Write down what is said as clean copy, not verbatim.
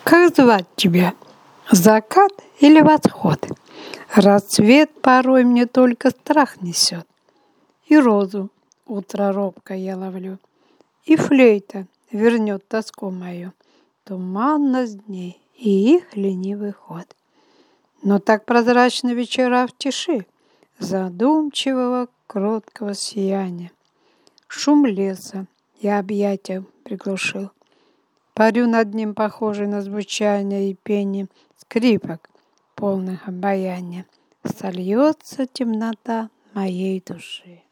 Как звать тебя? Закат или восход? Рассвет порой мне только страх несет. И розу утро робко я ловлю, и флейта вернет тоску мою. Туманность дней и их ленивый ход. Но так прозрачны вечера в тиши задумчивого кроткого сияния. Шум леса я объятия приглушил. Парю над ним, похожий на звучание и пение скрипок, полных обаяния. Сольется темнота моей души.